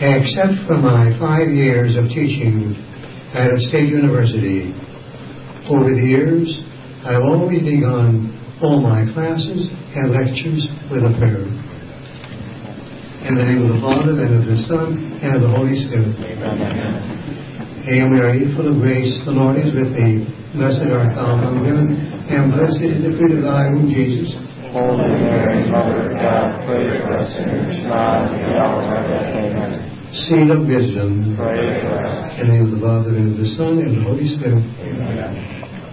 Except for my 5 years of teaching at a state university, over the years, I've always begun all my classes and lectures with a prayer. In the name of the Father, and of the Son, and of the Holy Spirit. Amen. Hail Mary, full of grace, the Lord is with thee. Blessed art thou among women, and blessed is the fruit of thy womb, Jesus. Holy Mary, Mother of God, pray for us sinners, now and at the hour of our death. Amen. Seed of wisdom, pray for us. In the name of the Father, and of the Son, and of the Holy Spirit. Amen.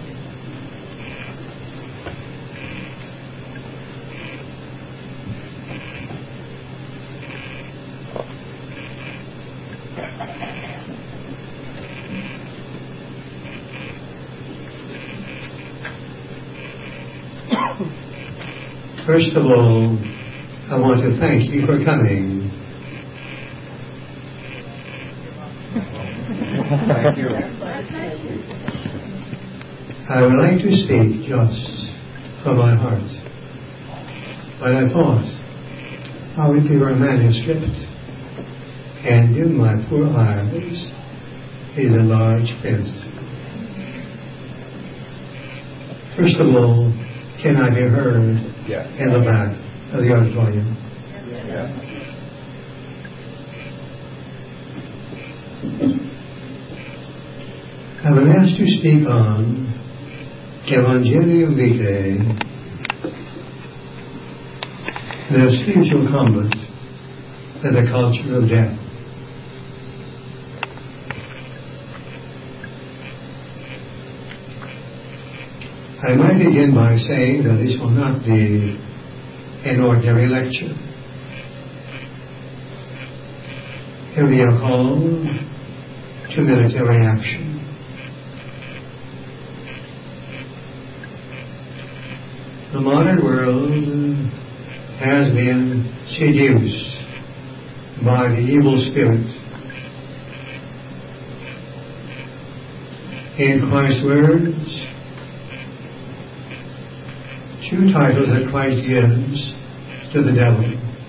First of all, I want to thank you for coming. Thank you. I would like to speak just from my heart. But I thought I would give a manuscript and give my poor eyes a large print. First of all, can I be heard in the back of the auditorium? Yes. I've been asked to speak on Evangelium Vitae, the spiritual combat with the culture of death. I might begin by saying that this will not be an ordinary lecture. Here we are called to military action. The modern world has been seduced by the evil spirit. In Christ's words, 2 titles that Christ gives to the devil.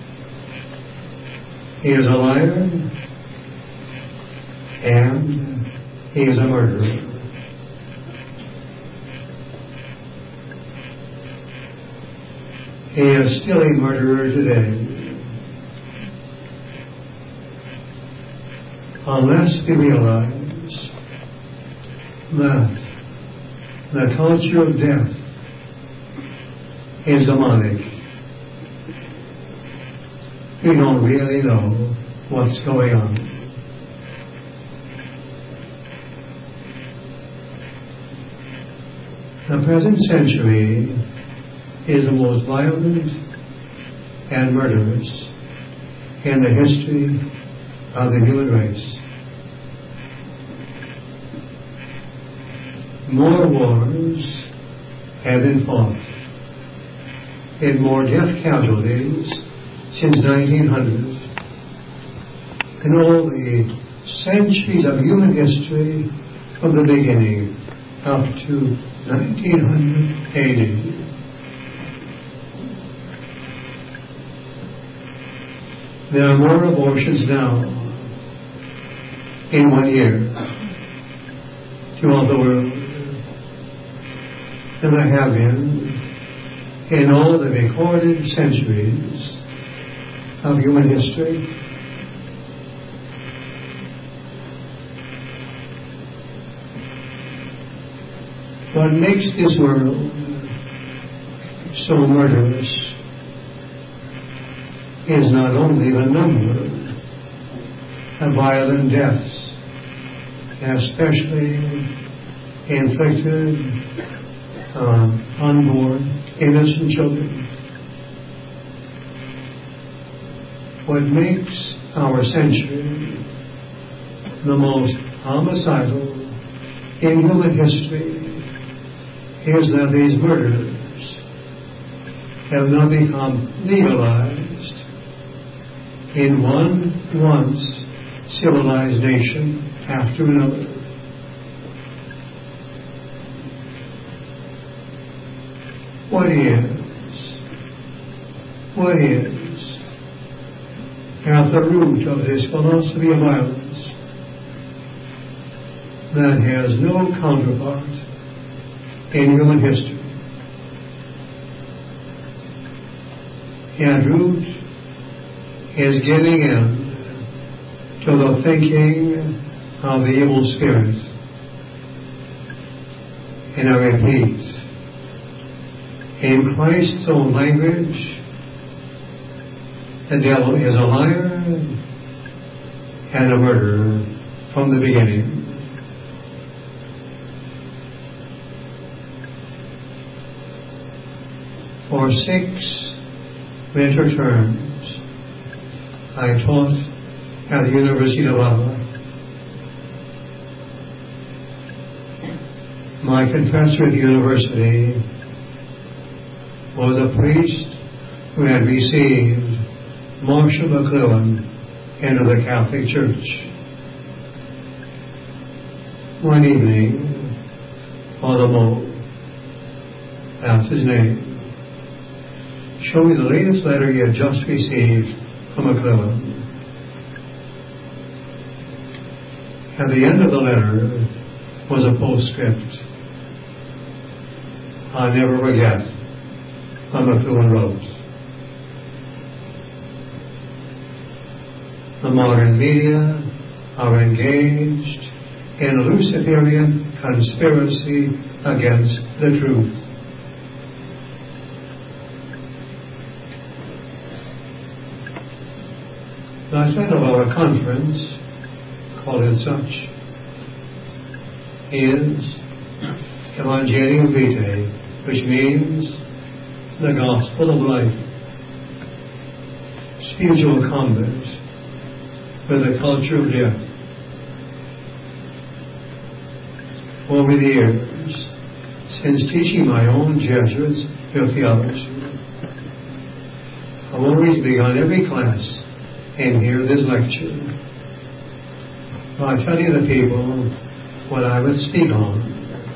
He is a liar and he is a murderer. He is still a murderer today. Unless we realize that the culture of death is demonic, we don't really know what's going on. The present century is the most violent and murderous in the history of the human race. More wars have been fought in more death casualties since 1900 in all the centuries of human history from the beginning up to 1900 AD. There are more abortions now in 1 year throughout the world than there have been in all the recorded centuries of human history. What makes this world so murderous is not only the number of violent deaths, especially inflicted on unborn, innocent children. What makes our century the most homicidal in human history is that these murders have now become legalized in one once civilized nation after another. What is at the root of this philosophy of violence that has no counterpart in human history. At root is giving in to the thinking of the evil spirit. And I repeat, in Christ's own language, the devil is a liar and a murderer from the beginning. For 6 winter terms, I taught at the University of Ottawa. My confessor at the university was a priest who had received Marshall McLuhan into the Catholic Church. One evening, Father Moe, that's his name, showed me the latest letter he had just received from McLuhan. At the end of the letter was a postscript. I'll never forget what McLuhan wrote. The modern media are engaged in a Luciferian conspiracy against the truth. The title of our conference, call it such, is Evangelium Vitae, which means the gospel of life. Spiritual combat with the culture of death. Over the years, since teaching my own Jesuits their theology, I've always begun every class in here this lecture by telling the people what I would speak on.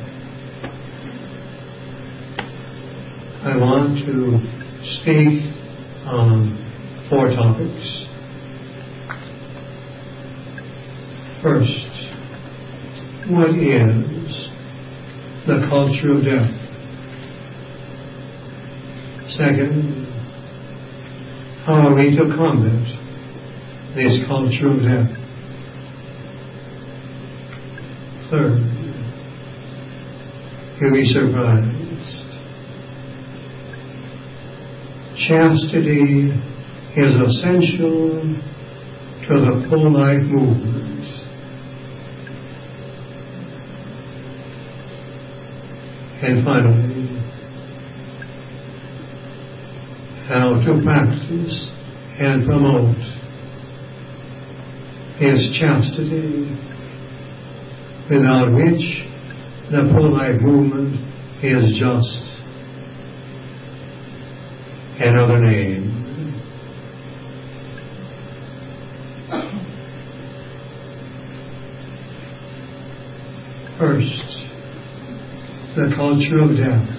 I want to speak on 4 topics. First, what is the culture of death? Second, how are we to combat this culture of death? Third, you'll be surprised. Chastity is essential to the pro-life movement. And finally, how to practice and promote is chastity, without which the pro-life movement is just another name. First, the culture of death.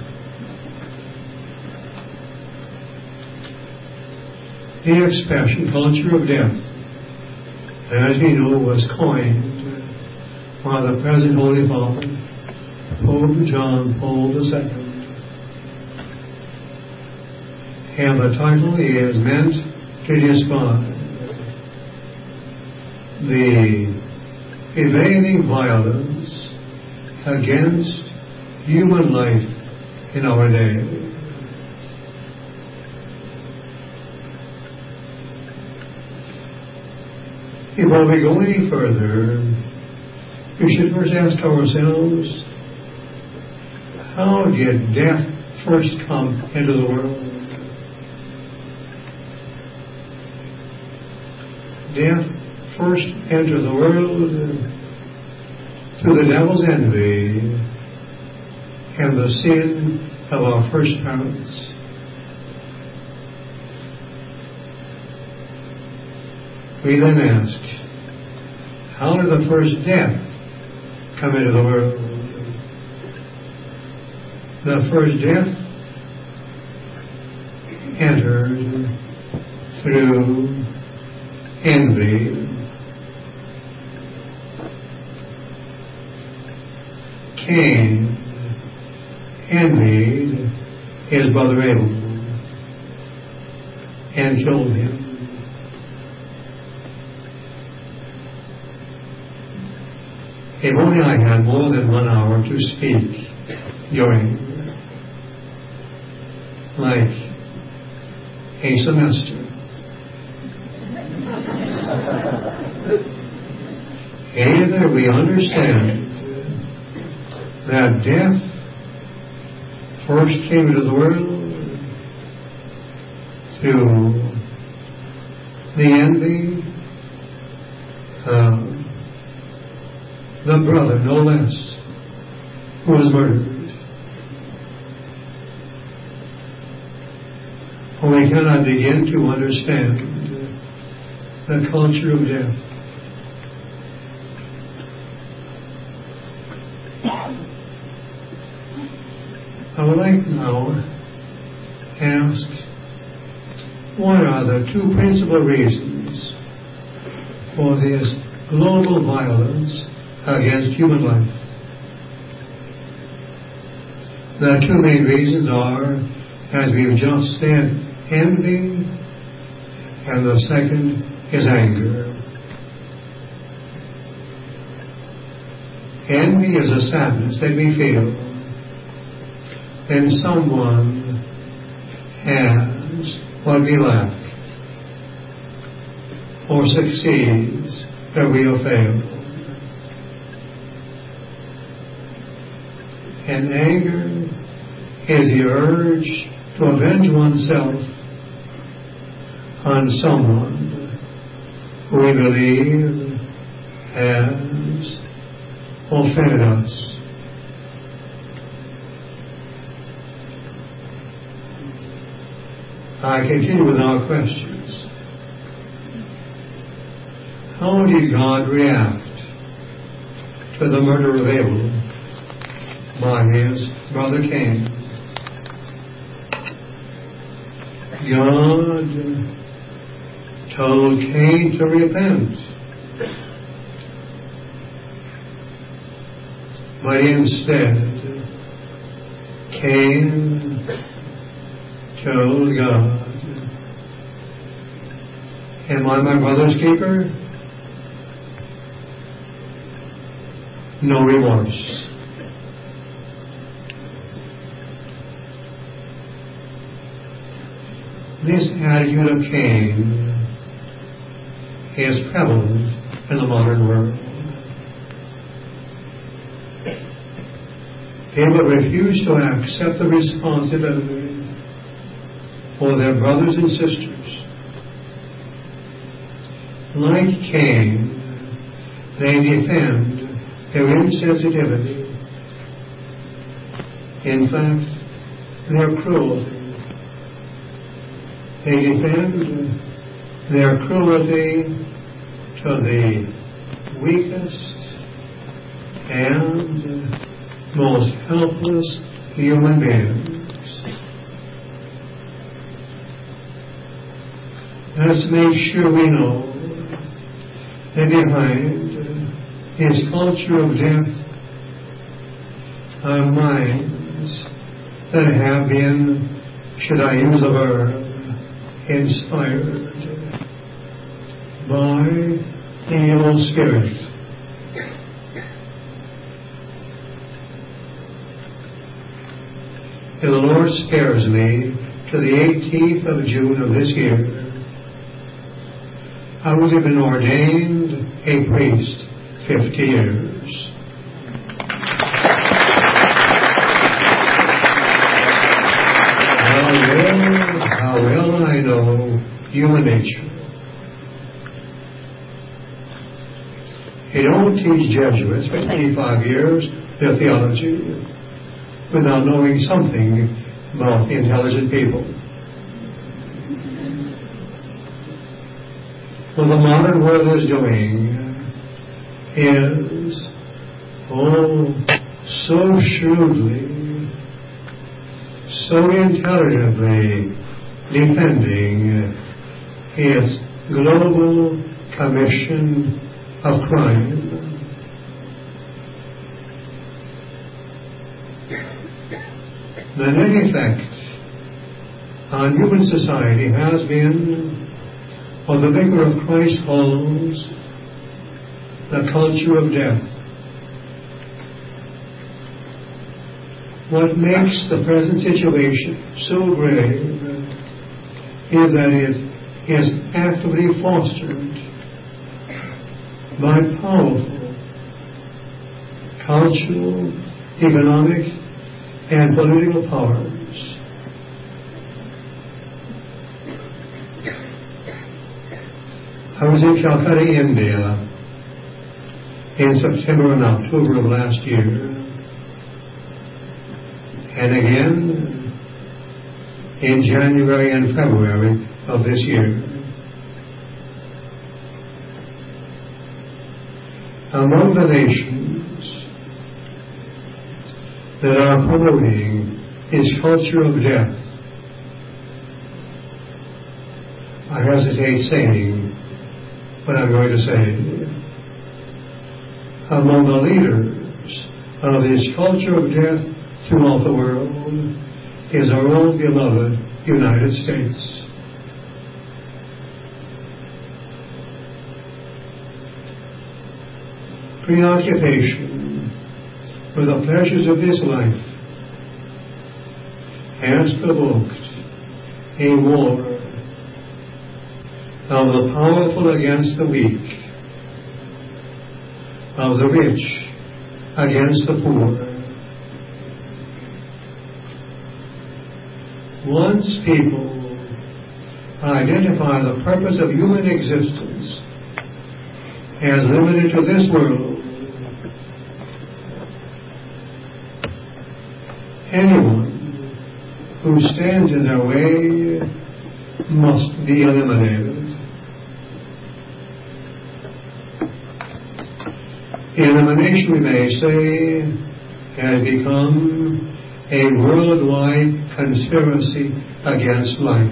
The expression culture of death, as we know, was coined by the present Holy Father, Pope John Paul II. And the title is meant to describe the prevailing violence against human life in our day. Before we go any further, we should first ask ourselves, how did death first come into the world? Death first entered the world through the devil's envy and the sin of our first parents. We then ask, how did the first death come into the world? The first death entered through envy. Cain envied his brother Abel and killed him. If only I had more than 1 hour to speak during, like a semester. Either we understand that death first came into the world through the envy of the brother, no less, who was murdered. For we cannot begin to understand the culture of death. I would like now to ask, what are the two principal reasons for this global violence against human life? The two main reasons are, as we've just said, envy, and the second is anger. Envy is a sadness that we feel when someone has what we lack or succeeds where we have failed. And anger is the urge to avenge oneself on someone who we believe has offended us. I continue with our questions. How did God react to the murder of Abel by his brother Cain? God told Cain to repent, but instead Cain told God, "Am I my brother's keeper?" No remorse. This attitude of Cain is prevalent in the modern world. People refuse to accept the responsibility for their brothers and sisters. Like Cain, they defend their insensitivity. In fact, their cruelty. They defend their cruelty to the weakest and most helpless human beings. Let's make sure we know that behind this culture of death are minds that have been, should I use the verb, inspired by the evil spirit. If the Lord spares me to the 18th of June of this year, I would have been ordained a priest 50 years. How well I know human nature. You don't teach Jesuits for 25 years their theology without knowing something about intelligent people. What the modern world is doing is, so shrewdly, so intelligently defending its global commission of crime. The net effect on human society has been what the Vicar of Christ calls the culture of death. What makes the present situation so grave is that it is actively fostered by powerful cultural, economic, and political powers. I was in Calcutta, India in September and October of last year, and again in January and February of this year. Among the nations that are promoting this culture of death, I hesitate saying what I'm going to say. Among the leaders of this culture of death throughout the world is our own beloved United States. Preoccupation with the pleasures of this life has provoked a war of the powerful against the weak, of the rich against the poor. Once people identify the purpose of human existence as limited to this world, anyone who stands in their way must be eliminated. Elimination, we may say, has become a worldwide conspiracy against life.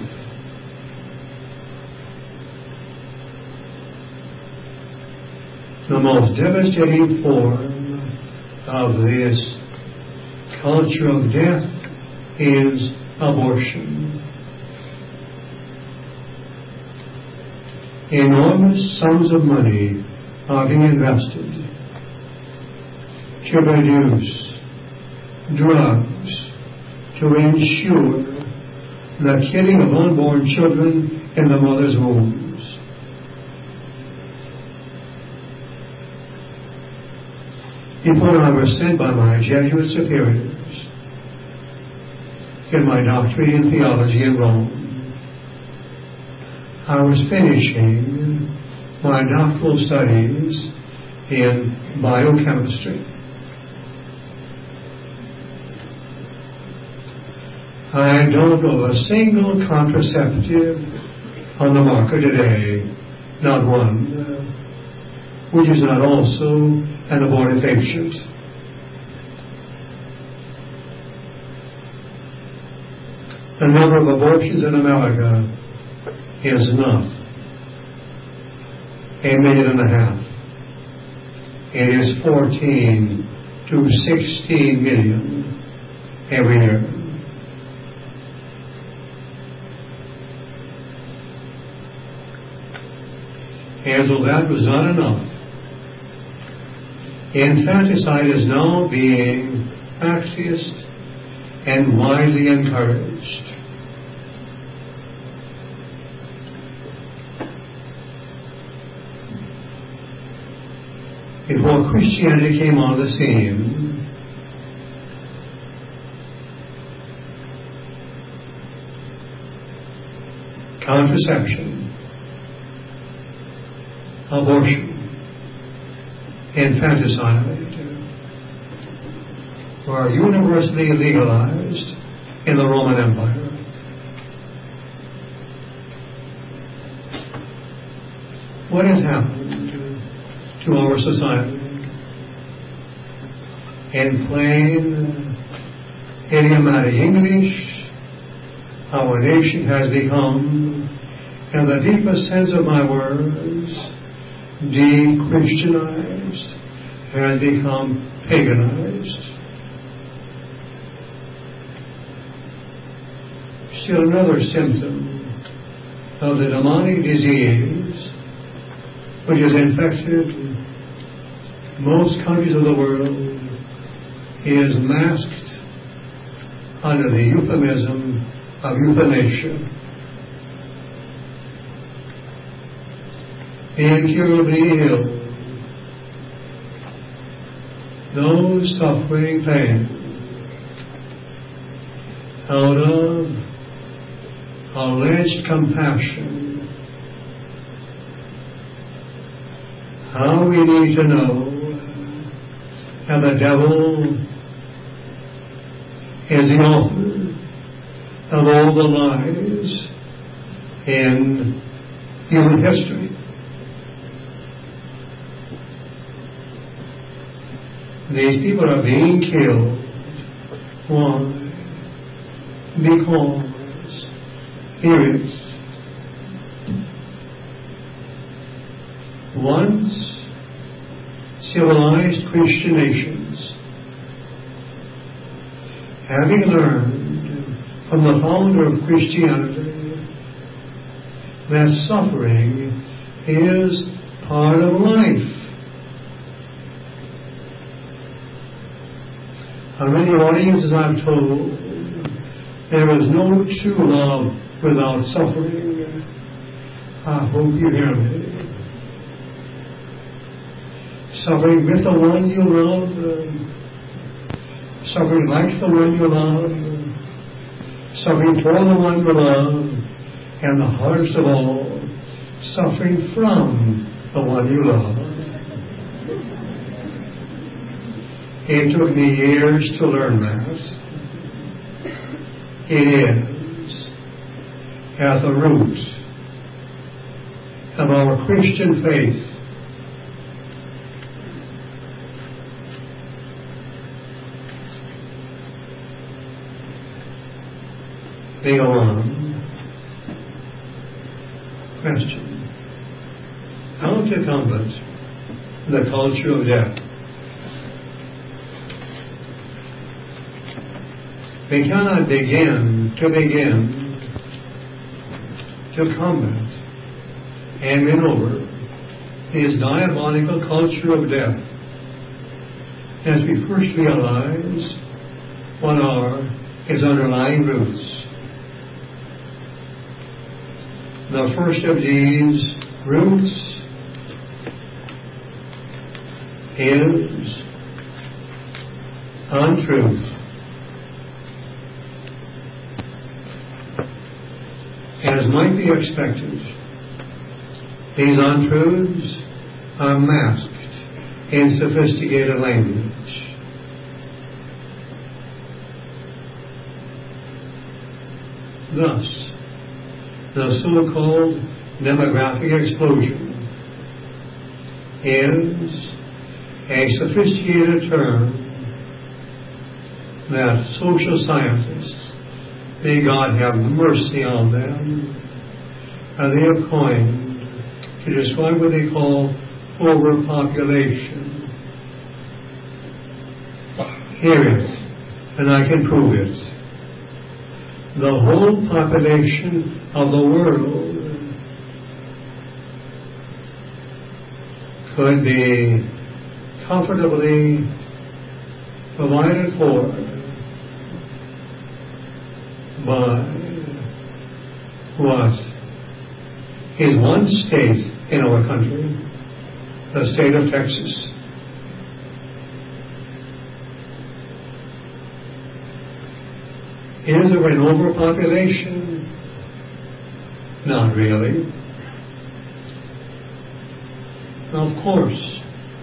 The most devastating form of this culture of death is abortion. Enormous sums of money are being invested to reduce drugs to ensure the killing of unborn children in the mother's wombs. Before I was sent by my Jesuit superiors in my doctorate in theology in Rome, I was finishing my doctoral studies in biochemistry. I don't know a single contraceptive on the market today, not one, which is not also an abortifacient. The number of abortions in America is not 1.5 million. It is 14 to 16 million every year. And though that was not enough, infanticide is now being practiced and widely encouraged. Before Christianity came on the scene, contraception, abortion, infanticide were universally legalized in the Roman Empire. What has happened to our society? In plain, idiomatic English, our nation has become, in the deepest sense of my words, de-Christianized, has become paganized. Still another symptom of the demonic disease which has infected most countries of the world is masked under the euphemism of euthanasia. The incurably ill, those suffering pain out of alleged compassion. How we need to know that the devil is the author of all the lies in human history. These people are being killed. Why? Because, here it is, once civilized Christian nations, having learned from the founder of Christianity that suffering is part of life. How many audiences I've told, there is no true love without suffering. I hope you hear me. Suffering with the one you love, suffering like the one you love, suffering for the one you love, and the hardest of all, suffering from the one you love. It took me years to learn that. It is at the root of our Christian faith. They go on. Question. How to combat the culture of death? We cannot begin to combat and win over this diabolical culture of death as we first realize what are its underlying roots. The first of these roots is untruth. As might be expected, these untruths are masked in sophisticated language. Thus, the so-called demographic explosion is a sophisticated term that social scientists, may God have mercy on them, they have coined to describe what they call overpopulation. Hear it, and I can prove it. The whole population of the world could be comfortably provided for by what is one state in our country, the state of Texas. Is there an overpopulation? Not really. Of course,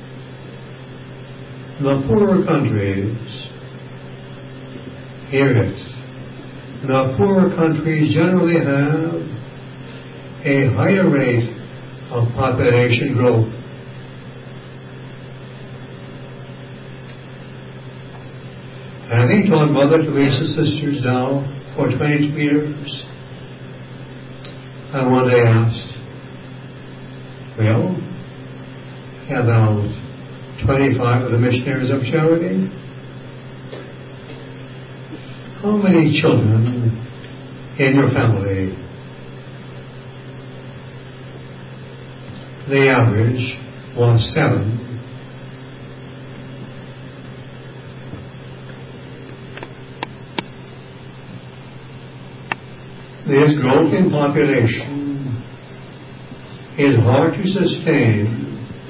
the poorer countries, hear it, the poorer countries generally have a higher rate of population growth. Having taught Mother Teresa sisters now for 22 years, I one day asked, well, about 25 of the missionaries of charity? How many children in your family? The average was 7. This growth in population is hard to sustain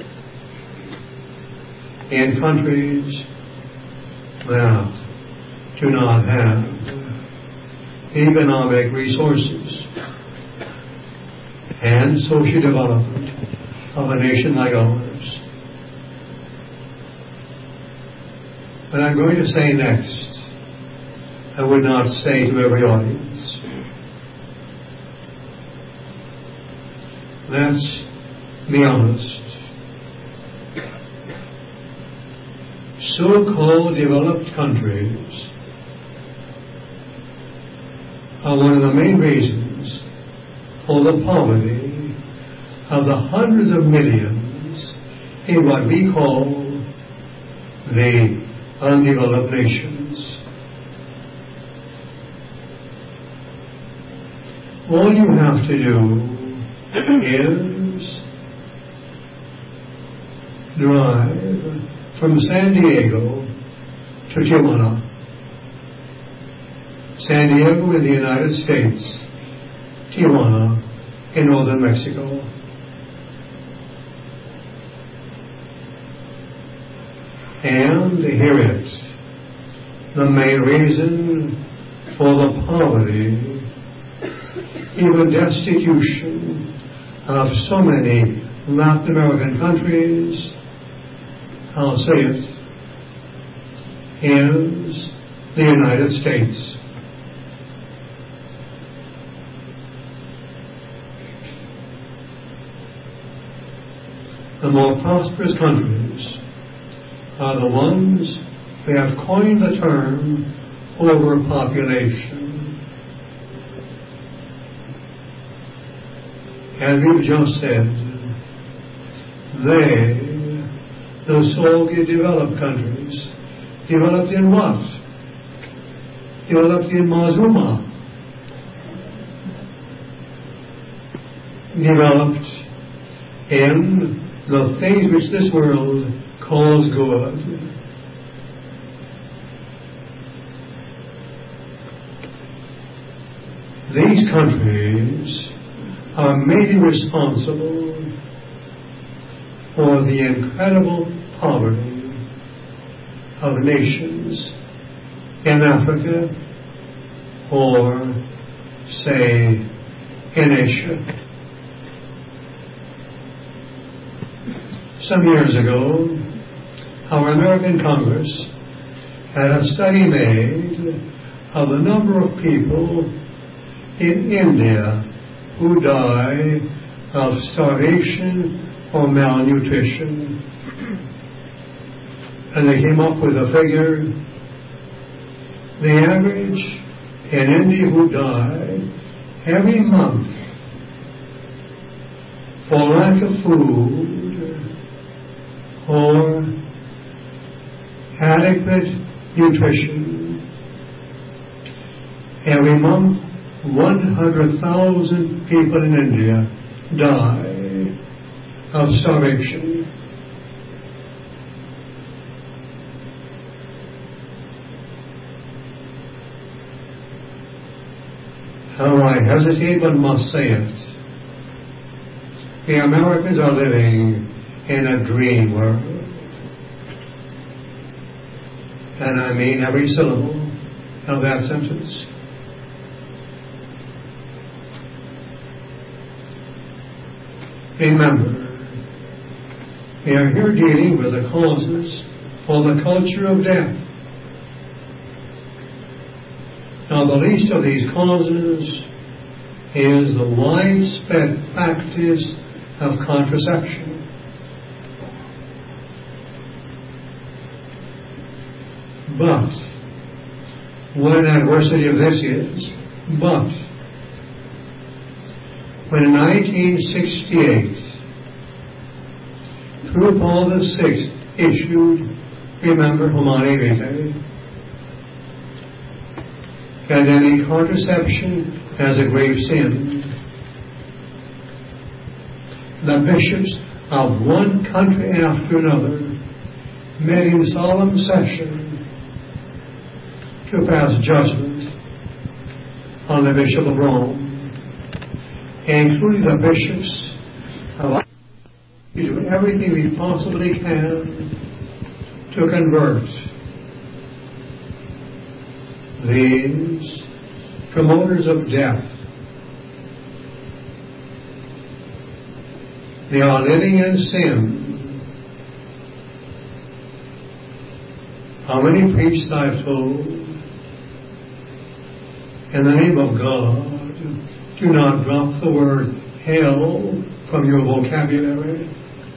in countries that do not have economic resources and social development of a nation like ours. What I'm going to say next, I would not say to every audience. Let's be honest. So-called developed countries are one of the main reasons for the poverty of the hundreds of millions in what we call the undeveloped nations. All you have to do is drive from San Diego to Tijuana. San Diego in the United States, Tijuana in northern Mexico. And hear it, the main reason for the poverty, even destitution of so many Latin American countries, I'll say it, is the United States. The more prosperous countries are the ones who have coined the term overpopulation. As we've just said, the so-called developed countries, developed in what? Developed in Mazuma. Developed in the things which this world calls good. These countries are mainly responsible for the incredible poverty of nations in Africa or, say, in Asia. Some years ago, our American Congress had a study made of the number of people in India who die of starvation or malnutrition. And they came up with a figure. The average in India who die every month for lack of food or adequate nutrition, every month 100,000 people in India die of starvation. How I hesitate but must say it. The Americans are living in a dream world. And I mean every syllable of that sentence. Remember, we are here dealing with the causes for the culture of death. Now, the least of these causes is the widespread practice of contraception. But, what an adversity of this is, but, when in 1968, through Paul VI issued, remember, Humanae Vitae, that any contraception as a grave sin. The bishops of one country after another met in solemn session to pass judgment on the Bishop of Rome, including the bishops of we do everything we possibly can to convert these promoters of death. They are living in sin. How many priests I've told, in the name of God, do not drop the word hell from your vocabulary.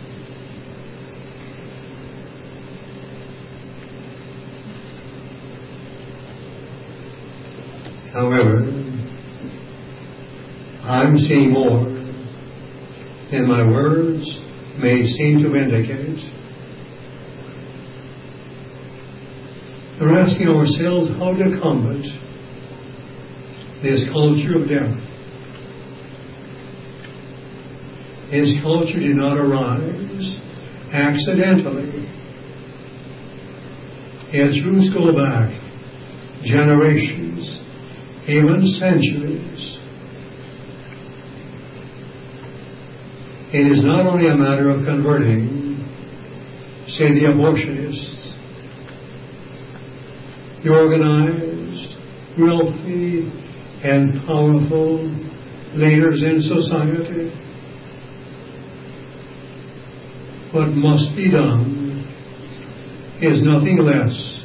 However, I'm seeing more than my words may seem to indicate. We're asking ourselves how to combat this culture of death. This culture did not arise accidentally. Its roots go back generations, even centuries. It is not only a matter of converting, say, the abortionists, the organized, wealthy, and powerful leaders in society. What must be done is nothing less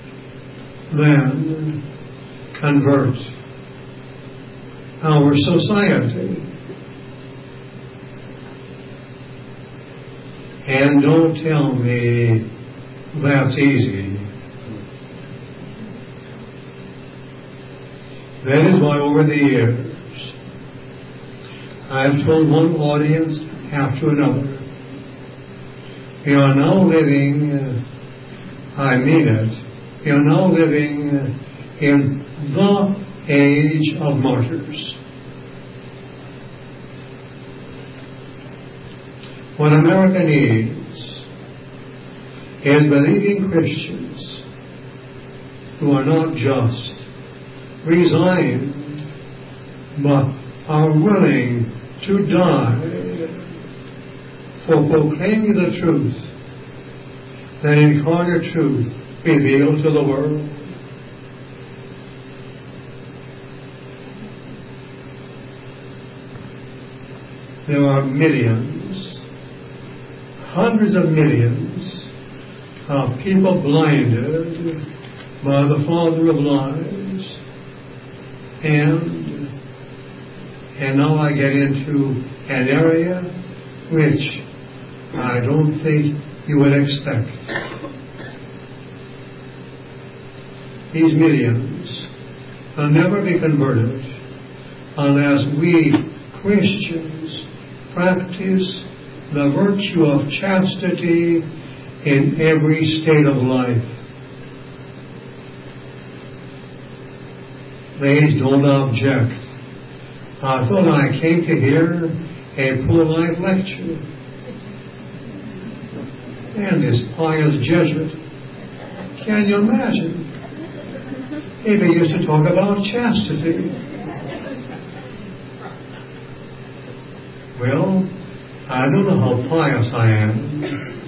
than convert our society. And don't tell me that's easy. That is why over the years I've told one audience after another, we are now living, I mean it, we are now living in the age of martyrs. What America needs is believing Christians who are not just resigned, but are willing to die for proclaiming the truth, that incarnate truth revealed to the world. There are millions, hundreds of millions of people blinded by the father of lies. And now I get into an area which I don't think you would expect. These millions will never be converted unless we Christians practice the virtue of chastity in every state of life. Please don't object. I thought I came to hear a pro-life lecture. And this pious Jesuit, can you imagine? He used to talk about chastity. Well, I don't know how pious I am,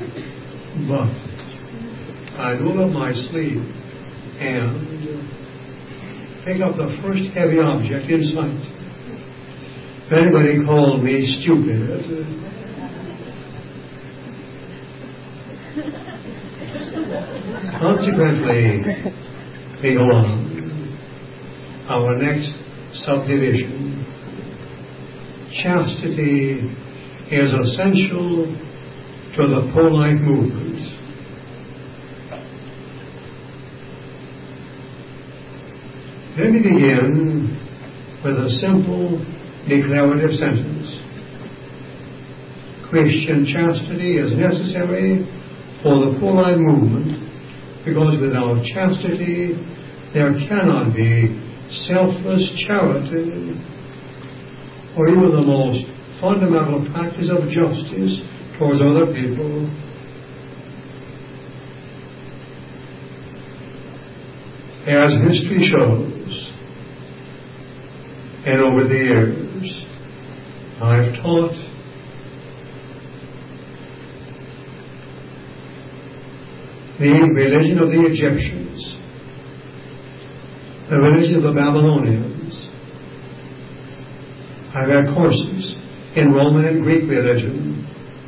but I roll up my sleeve and pick up the first heavy object in sight. If anybody called me stupid, consequently, we go on. Our next subdivision. Chastity is essential to the pro-life movement. Let me begin with a simple declarative sentence. Christian chastity is necessary for the Pauline movement, because without chastity there cannot be selfless charity or even the most fundamental practice of justice towards other people. As history shows, and over the years, I've taught the religion of the Egyptians, the religion of the Babylonians. I've had courses in Roman and Greek religion.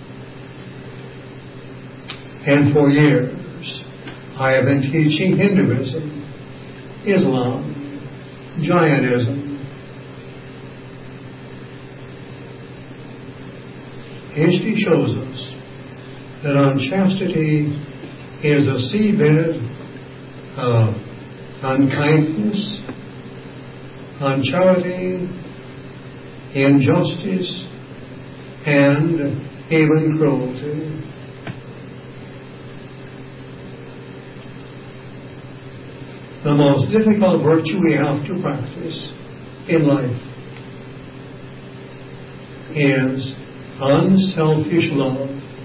And for years, I have been teaching Hinduism, Islam, Jainism. History shows us that unchastity is a seabed of unkindness, uncharity, injustice, and even cruelty. The most difficult virtue we have to practice in life is unselfish love.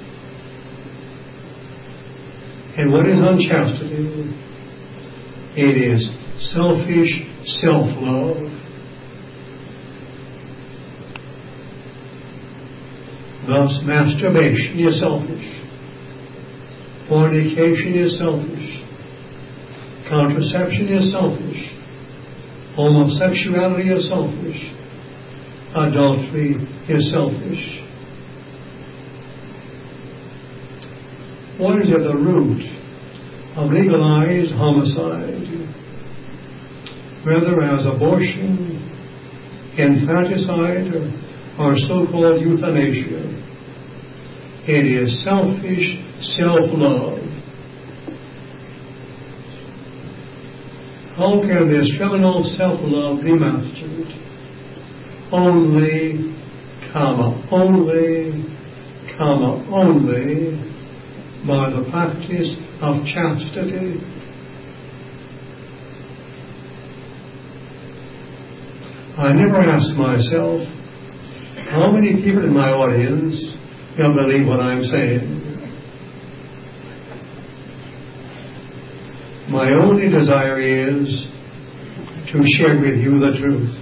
And what is unchastity? It is selfish self-love. Thus, masturbation is selfish. Fornication is selfish. Contraception is selfish. Homosexuality is selfish. Adultery is selfish. What is at the root of legalized homicide? Whether as abortion, infanticide, or so-called euthanasia, it is selfish self-love. How can this criminal self-love be mastered? Only by the practice of chastity. I never ask myself, how many people in my audience will believe what I'm saying? My only desire is to share with you the truth.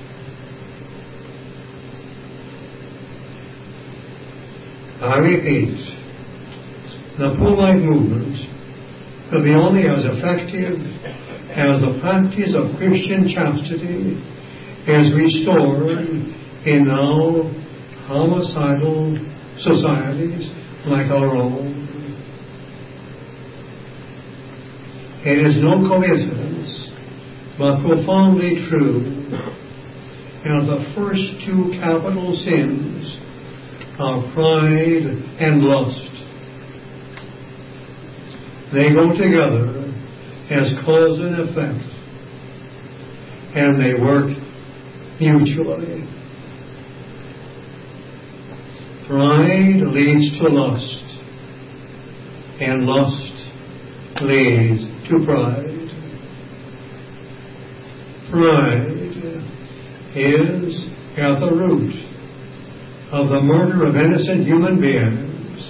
I repeat, the pro-life movement will be only as effective as the practice of Christian chastity is restored in now homicidal societies like our own. It is no coincidence, but profoundly true, and the first two capital sins are pride and lust. They go together as cause and effect, and they work mutually. Pride leads to lust, and lust leads to pride. Pride is at the root of the murder of innocent human beings.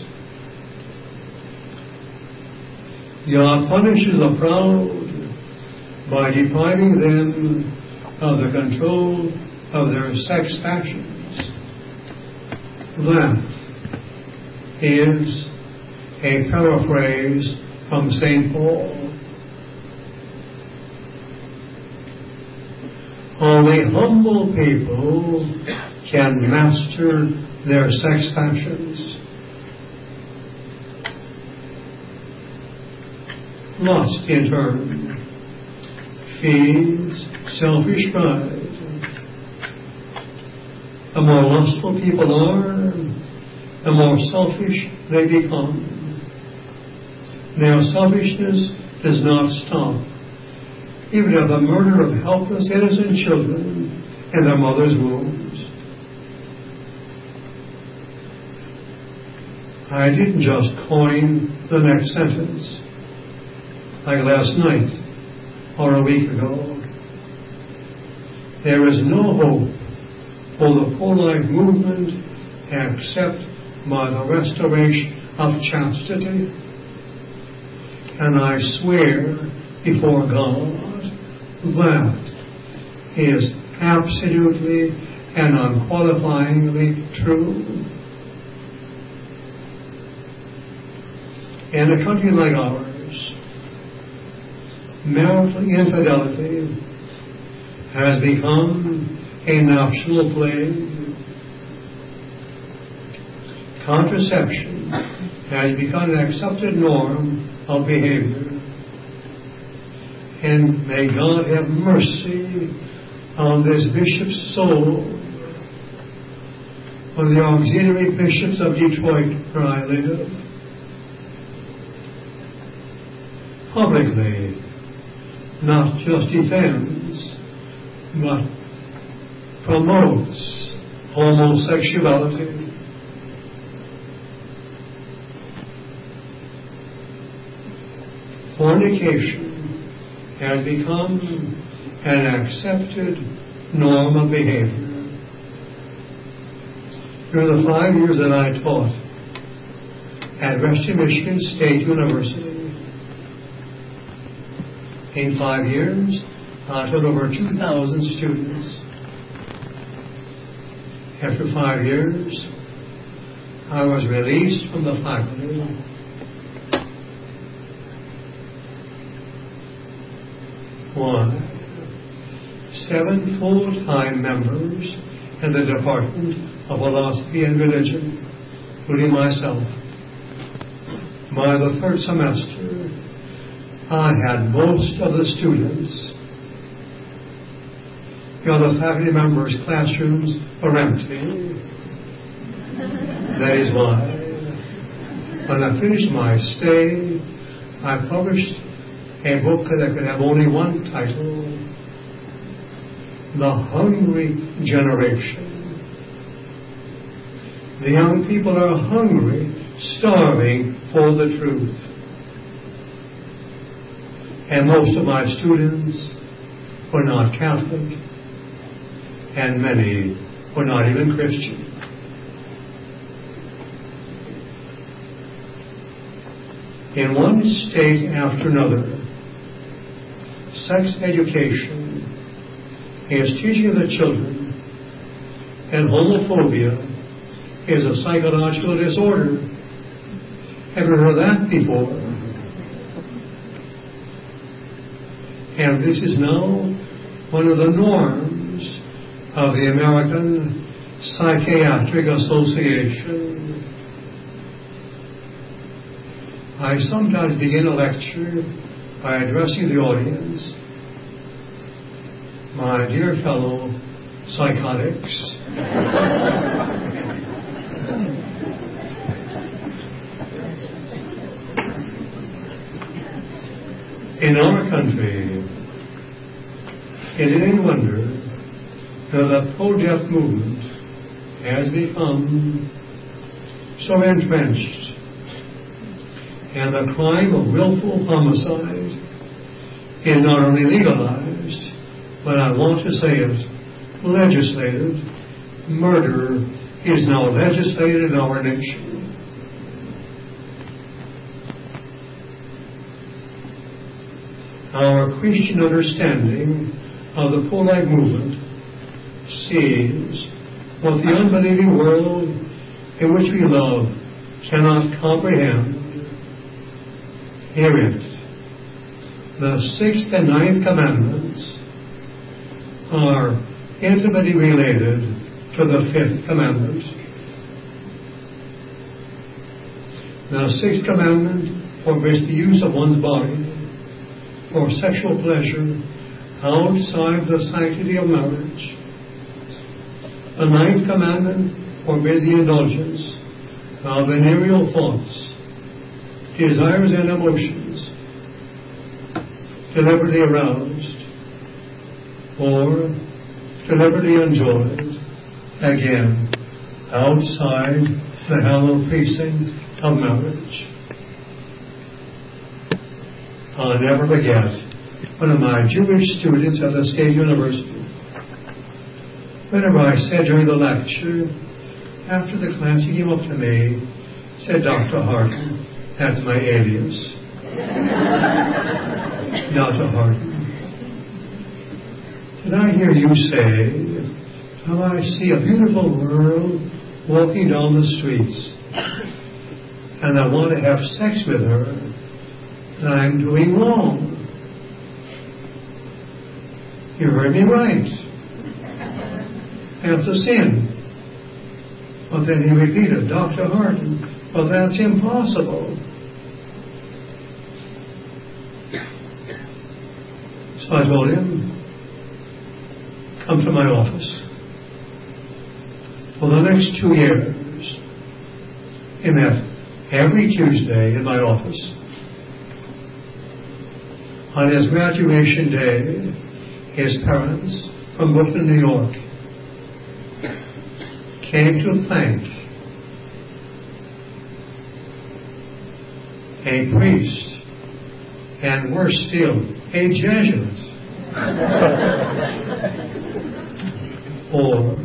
God punishes the proud by depriving them of the control of their sex passions. That is a paraphrase from St. Paul. Only humble people can master their sex passions. Lust, in turn, feeds selfish pride. The more lustful people are, the more selfish they become. Their selfishness does not stop, even at the murder of helpless, innocent children in their mother's wombs. I didn't just coin the next sentence like last night or a week ago. There is no hope for the pro-life movement except by the restoration of chastity. And I swear before God that is absolutely and unqualifiedly true. In a country like ours, marital infidelity has become a national plague. Contraception has become an accepted norm of behavior. And may God have mercy on this bishop's soul, on the auxiliary bishops of Detroit, where I live. Publicly, not just defends, but promotes homosexuality. Fornication has become an accepted norm of behavior. During the 5 years that I taught at Western Michigan State University, in 5 years, I taught over 2,000 students. After 5 years, I was released from the faculty. Why? 7 full-time members in the Department of Philosophy and Religion, including myself. By the 3rd semester, I had most of the students. The other faculty members' classrooms were empty. That is why, when I finished my stay, I published a book that could have only one title: The Hungry Generation. The young people are hungry, starving for the truth. And most of my students were not Catholic, and many were not even Christian. In one state after another, sex education is teaching the children that homophobia is a psychological disorder. Have you heard that before? And this is now one of the norms of the American Psychiatric Association. I sometimes begin a lecture by addressing the audience, my dear fellow psychotics. In our country, it is any wonder that the pro-death movement has become so entrenched, and the crime of willful homicide is not only legalized, but I want to say it, legislated. Murder is now legislated in our nation. Our Christian understanding of the pro-life movement sees what the unbelieving world in which we love cannot comprehend. Hear it. The 6th and 9th commandments are intimately related to the 5th commandment. The 6th commandment forbids the use of one's body for sexual pleasure outside the sanctity of marriage. The 9th commandment forbids the indulgence of venereal thoughts, desires and emotions deliberately aroused or deliberately enjoyed, again, outside the hallowed precincts of marriage. I'll never forget one of my Jewish students at the State University. Whenever I said during the lecture, after the class, he came up to me, said, "Dr. Harden," that's my alias, Dr. Harden, did I hear you say how I see a beautiful girl walking down the streets and I want to have sex with her and I'm doing wrong? You heard me right. That's a sin. But then he repeated, "Dr. Harden, well, that's impossible." So I told him, "Come to my office." For the next 2 years, he met every Tuesday in my office. On his graduation day, his parents from Brooklyn, New York, came to thank a priest, and worse still, a Jesuit, for